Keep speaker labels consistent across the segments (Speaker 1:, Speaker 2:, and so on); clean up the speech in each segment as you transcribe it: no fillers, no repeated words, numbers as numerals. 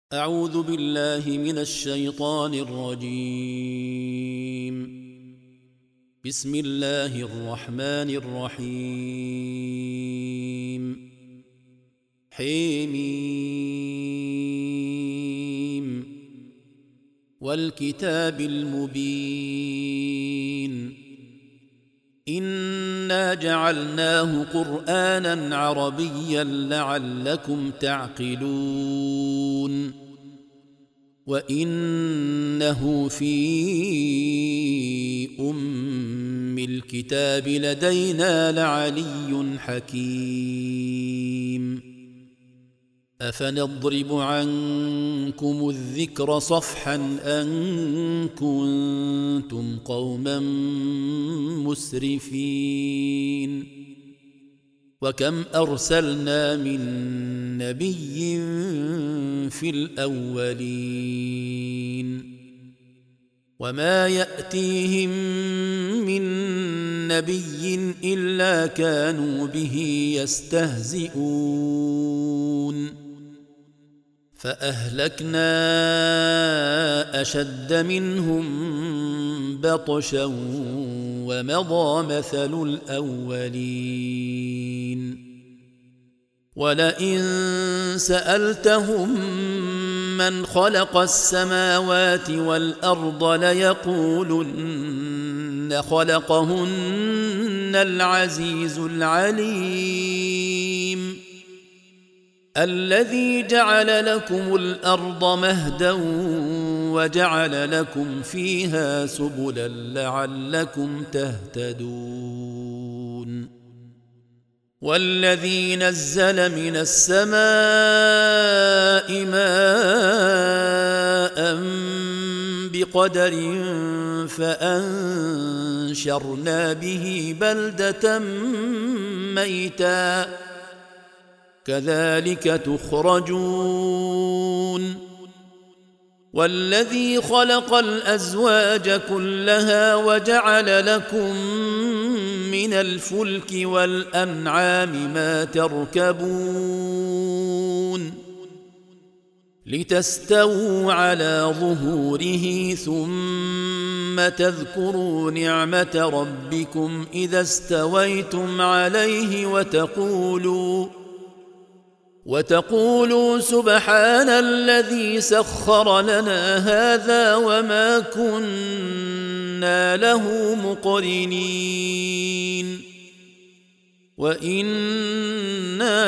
Speaker 1: أعوذ بالله من الشيطان الرجيم. بسم الله الرحمن الرحيم. حميم والكتاب المبين إنا جعلناه قرآنا عربيا لعلكم تعقلون وإنه في أم الكتاب لدينا لعلي حكيم أفنضرب عنكم الذكر صفحا أن كنتم قوما مسرفين وكم أرسلنا من نبي في الأولين وما يأتيهم من نبي إلا كانوا به يستهزئون فأهلكنا أشد منهم بطشا ومضى مثل الأولين ولئن سألتهم من خلق السماوات والأرض ليقولن خلقهن العزيز العليم الذي جعل لكم الأرض مهدا وجعل لكم فيها سبلا لعلكم تهتدون والذي نزل من السماء ماء بقدر فأنشرنا به بلدة ميتا كذلك تخرجون والذي خلق الأزواج كلها وجعل لكم من الفلك والأنعام ما تركبون لتستووا على ظهوره ثم تذكروا نعمة ربكم إذا استويتم عليه وتقولوا سبحان الذي سخر لنا هذا وما كنا له مقرنين وإنا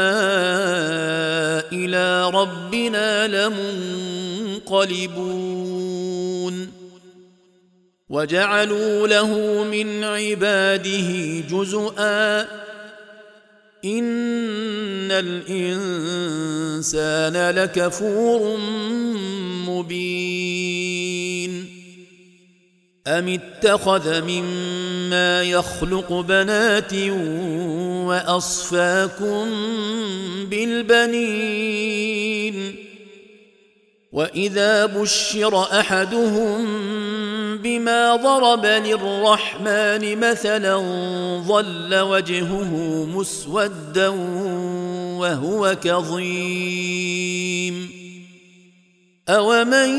Speaker 1: إلى ربنا لمنقلبون وجعلوا له من عباده جزءا إن الإنسان لكفور مبين أم اتخذ مما يخلق بنات وأصفاكم بالبنين وإذا بشر أحدهم بما ضرب للرحمن مثلا ظل وجهه مسودا وهو كظيم أومن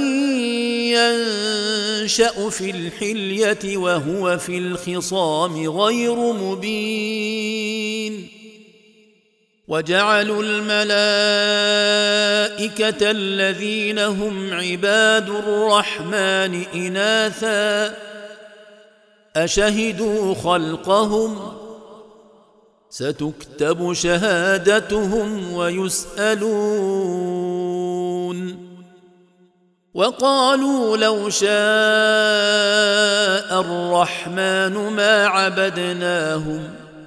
Speaker 1: ينشأ في الحلية وهو في الخصام غير مبين وجعلوا الملائكة الذين هم عباد الرحمن إناثا أشهدوا خلقهم ستكتب شهادتهم ويسألون وقالوا لو شاء الرحمن ما عبدناهم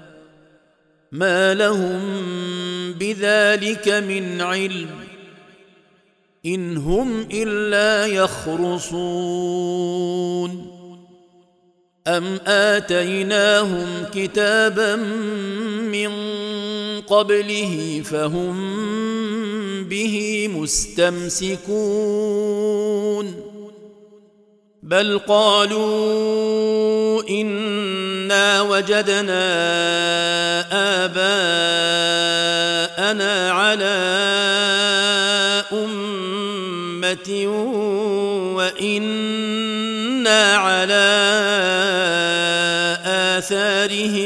Speaker 1: ما لهم بذلك من علم إن هم إلا يخرصون أم آتيناهم كتابا من قبله فهم به مستمسكون بل قالوا إنا وجدنا آباءنا على وإنا على آثارهم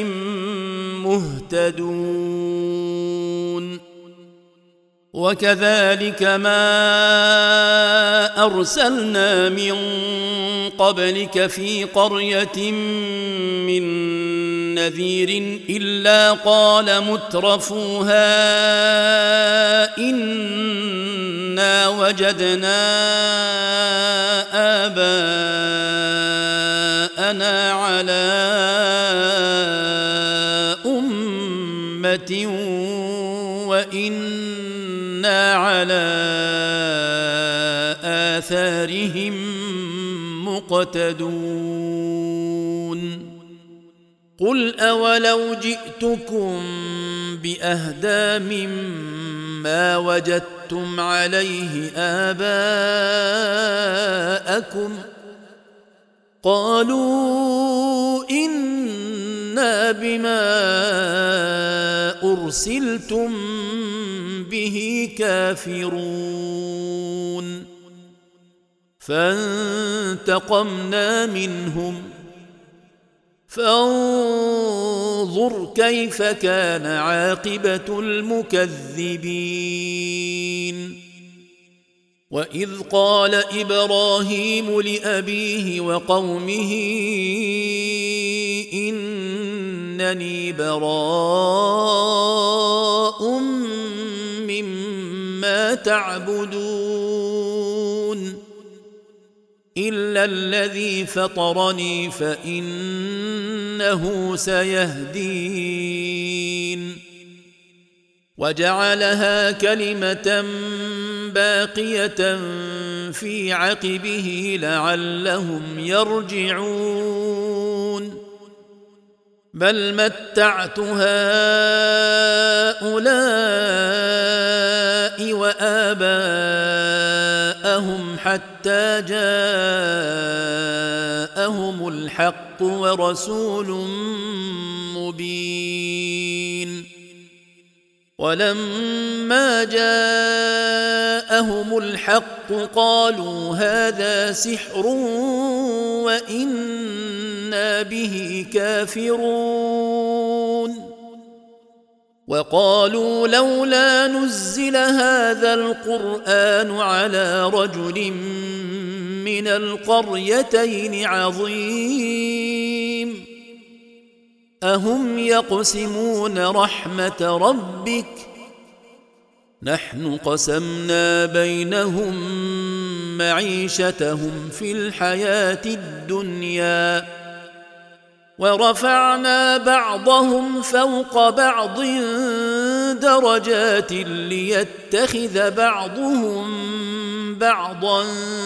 Speaker 1: مهتدون وكذلك ما أرسلنا من قبلك في قرية من نذير إلا قال مترفوها إنا وجدنا آباءنا على أمة وإنا على آثارهم مقتدون قل أولو جئتكم بأهدى مما وجدتم عليه آباءكم قالوا إنا بما أرسلتم به كافرون فانتقمنا منهم فانظر كيف كان عاقبة المكذبين وإذ قال إبراهيم لأبيه وقومه إنني براء مما تعبدون إلا الذي فطرني فإنه سيهدين وجعلها كلمة باقية في عقبه لعلهم يرجعون بل متعت هؤلاء وآباءهم حتى جاءهم الحق ورسول مبين ولما جاءهم الحق قالوا هذا سحر وإنا به كافرون وقالوا لولا نزل هذا القرآن على رجل من القريتين عظيم أهم يقسمون رحمة ربك نحن قسمنا بينهم معيشتهم في الحياة الدنيا ورفعنا بعضهم فوق بعض درجات ليتخذ بعضهم بعضا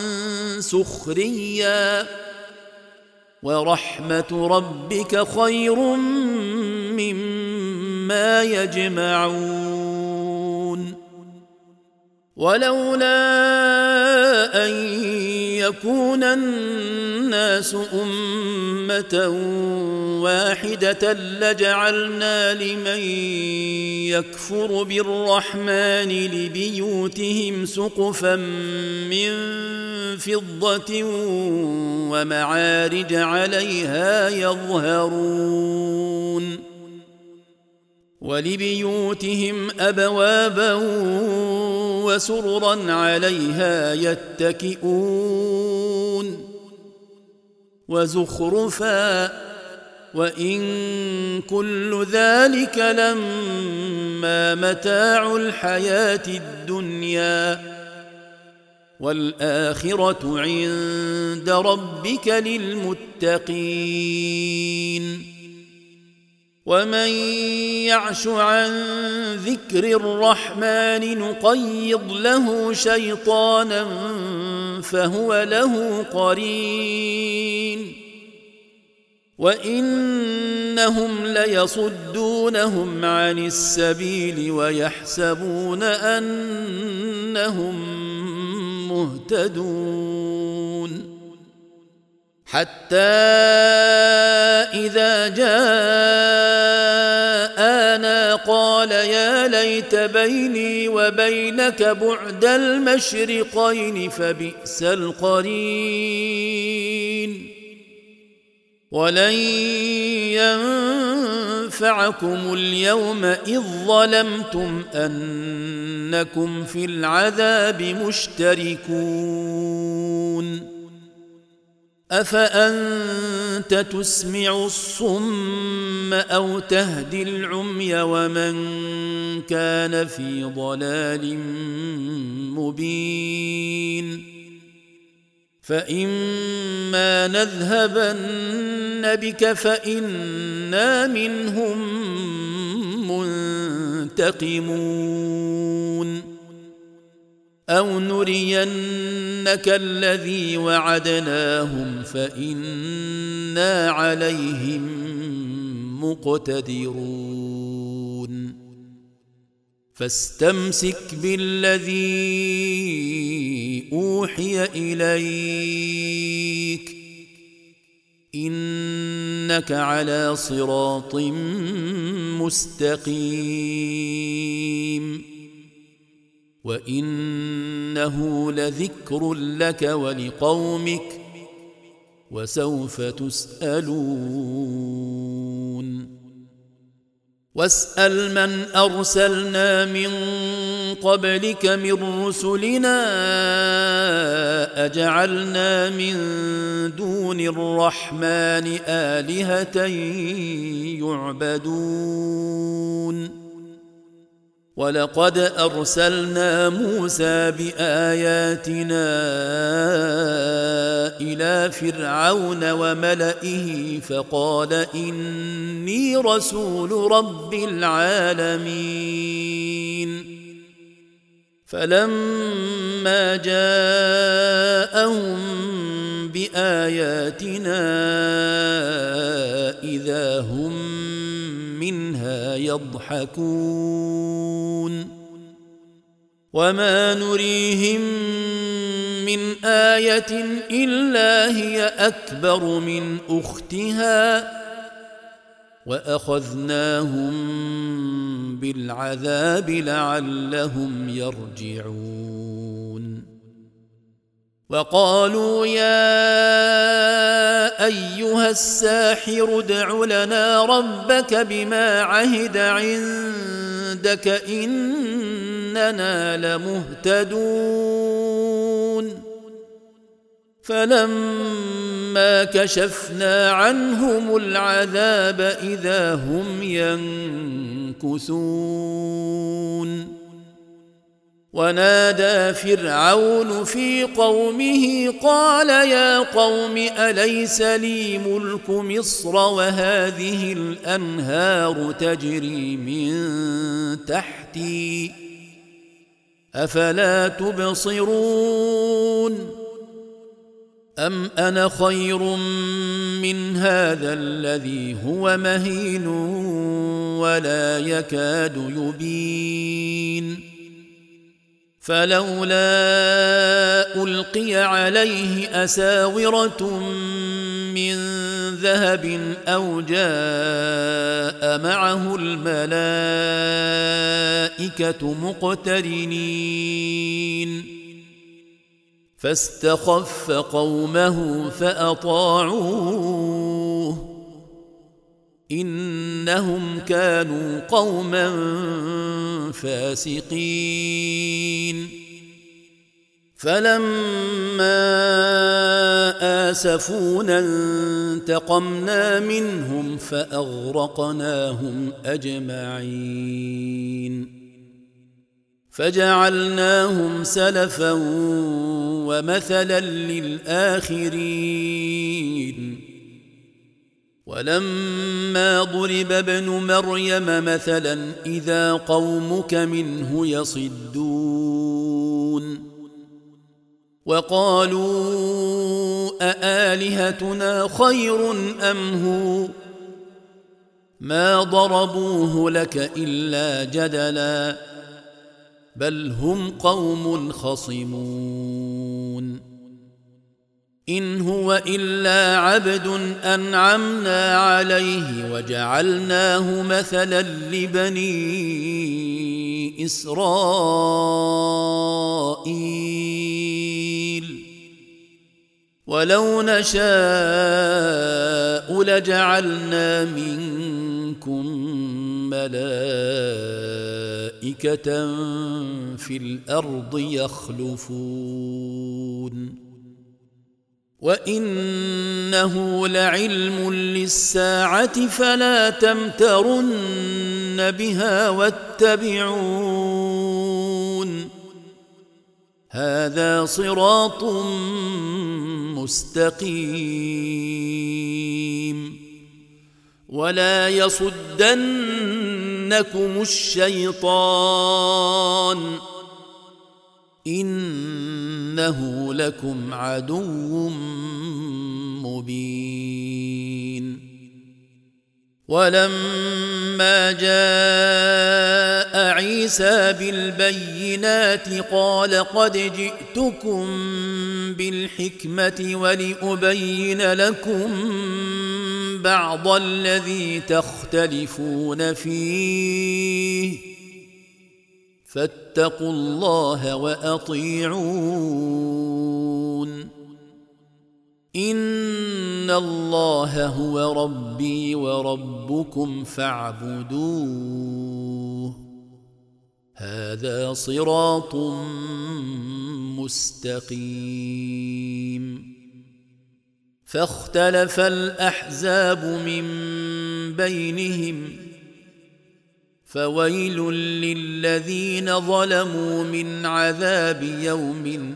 Speaker 1: سخريا ورحمة ربك خير مما يجمعون ولولا أن يكون الناس أمة واحدة لجعلنا لمن يكفر بالرحمن لبيوتهم سقفا من فضة ومعارج عليها يظهرون ولبيوتهم أبوابا وسررا عليها يتكئون وزخرفا وإن كل ذلك لما متاع الحياة الدنيا والآخرة عند ربك للمتقين ومن يعش عن ذكر الرحمن نقيض له شيطانا فهو له قرين وإنهم ليصدونهم عن السبيل ويحسبون أنهم مهتدون حتى إذا جاءنا قال يا ليت بيني وبينك بعد المشرقين فبئس القرين. ولن ينفعكم اليوم إذ ظلمتم أنكم في العذاب مشتركون. أفأنت تسمع الصم أو تهدي العمي ومن كان في ضلال مبين. فإما نذهبن بك فإنا منهم منتقمون أو نرينك الذي وعدناهم فإنا عليهم مقتدرون. فاستمسك بالذي أوحي إليك إنك على صراط مستقيم وإنه لذكر لك ولقومك وسوف تسألون. واسأل من أرسلنا من قبلك من رسلنا أجعلنا من دون الرحمن آلهة يعبدون. ولقد أرسلنا موسى بآياتنا إلى فرعون وملئه فقال إني رسول رب العالمين. فلما جاءهم بآياتنا إذا هم منها يضحكون. وما نريهم من آية إلا هي أكبر من أختها وأخذناهم بالعذاب لعلهم يرجعون. وقالوا يا أيها الساحر ادع لنا ربك بما عهد عندك إننا لمهتدون. فلما كشفنا عنهم العذاب إذا هم ينكثون. ونادى فرعون في قومه قال يا قوم أليس لي ملك مصر وهذه الأنهار تجري من تحتي أفلا تبصرون. أم أنا خير من هذا الذي هو مهين ولا يكاد يبين. فلولا ألقي عليه أساورة من ذهب أو جاء معه الملائكة مقترنين. فاستخف قومه فأطاعوه إنهم كانوا قوما فاسقين. فلما آسفونا انتقمنا منهم فأغرقناهم أجمعين. فجعلناهم سلفا ومثلا للآخرين. ولما ضرب ابن مريم مثلا إذا قومك منه يصدون. وقالوا أآلهتنا خير أم هو ما ضربوه لك إلا جدلا بل هم قوم خصمون. إن هو إلا عبد أنعمنا عليه وجعلناه مثلا لبني إسرائيل ولو نشاء لجعلنا منكم ملائكة في الأرض يخلفون وإنه لعلم للساعة فلا تمترن بها واتبعون هذا صراط مستقيم ولا يصدنكم الشيطان إنه لكم عدو مبين ولما جاء عيسى بالبينات قال قد جئتكم بالحكمة ولأبين لكم بعض الذي تختلفون فيه فاتقوا الله وأطيعون إن الله هو ربي وربكم فاعبدوه هذا صراط مستقيم فاختلف الأحزاب من بينهم فويل للذين ظلموا من عذاب يوم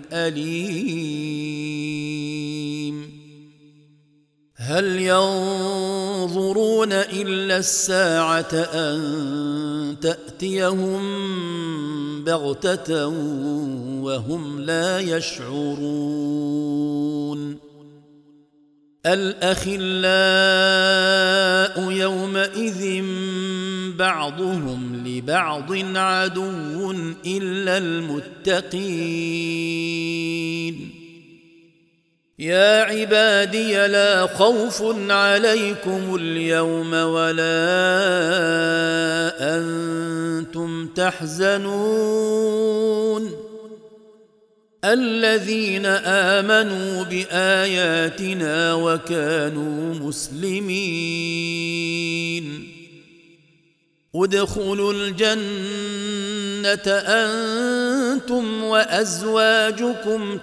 Speaker 1: أليم هل ينظرون إلا الساعة أن تأتيهم بغتة وهم لا يشعرون الأخلاء يومئذ بعضهم لبعض عدو إلا المتقين يا عبادي لا خوف عليكم اليوم ولا أنتم تحزنون الذين آمنوا بآياتنا وكانوا مسلمين ادخلوا الجنة أنتم وأزواجكم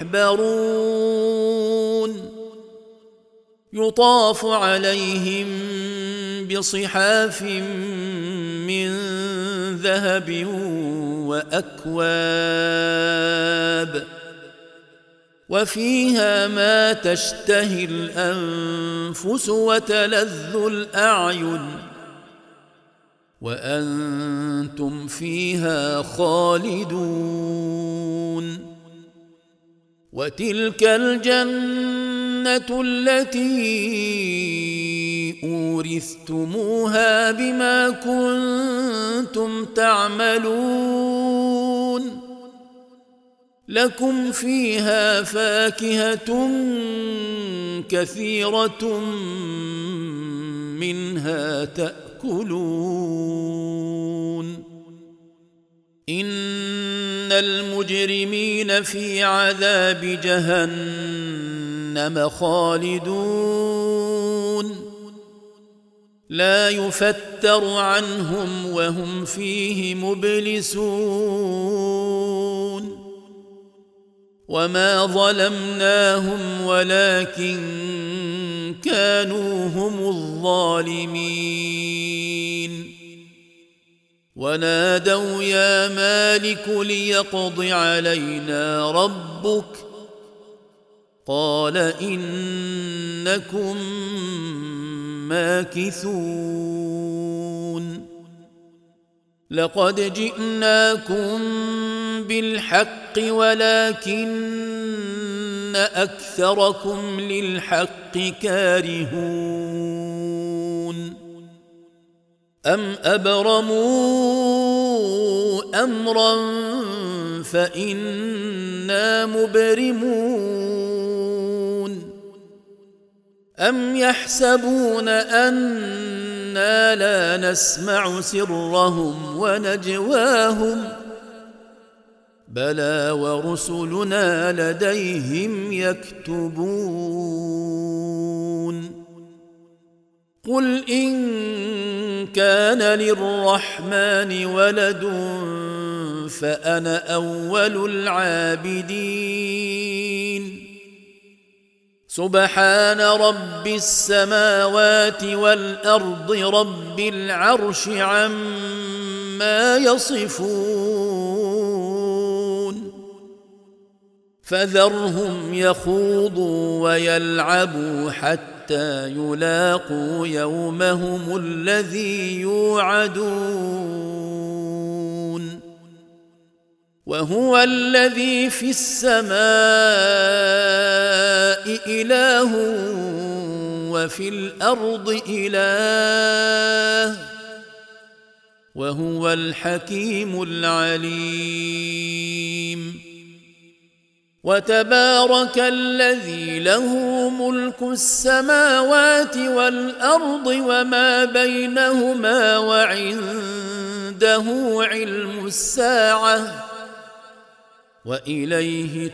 Speaker 1: تحبرون يطاف عليهم بصحاف من ذهب وأكواب وفيها ما تشتهي الأنفس وتلذ الأعين وأنتم فيها خالدون وتلك الجنة التي أورثتموها بما كنتم تعملون لكم فيها فاكهة كثيرة منها تأكلون إن المجرمين في عذاب جهنم خالدون لا يفتر عنهم وهم فيه مبلسون وما ظلمناهم ولكن كانوا هم الظالمين ونادوا يا مالك ليقض علينا ربك قال إنكم ماكثون لقد جئناكم بالحق ولكن أكثركم للحق كارهون أم أبرموا أمرا فإنا مبرمون أم يحسبون أنا لا نسمع سرهم ونجواهم بلى ورسلنا لديهم يكتبون قل إن كان للرحمن ولد فأنا أول العابدين سبحان رب السماوات والأرض رب العرش عما يصفون فذرهم يخوضوا ويلعبوا حتى يلاقوا يومهم الذي يوعدون وهو الذي في السماء إله وفي الأرض إله وهو الحكيم العليم وتبارك الذي له ملك السماوات والأرض وما بينهما وعنده علم الساعة وإليه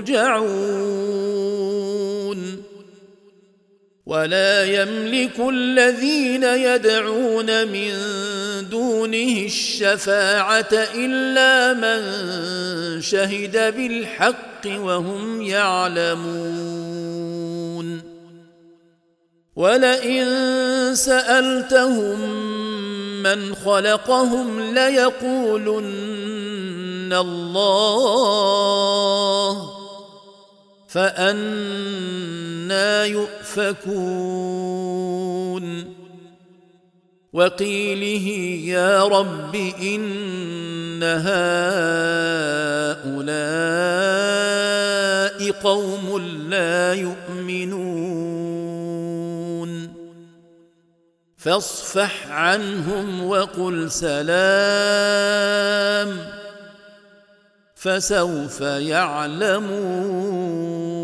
Speaker 1: ترجعون ولا يملك الذين يدعون من دونه الشفاعة إلا من شهد بالحق وهم يعلمون ولئن سألتهم من خلقهم ليقولن الله فأنى يؤفكون وقيله يا رب إن هؤلاء قوم لا يؤمنون فاصفح عنهم وقل سلام فسوف يعلمون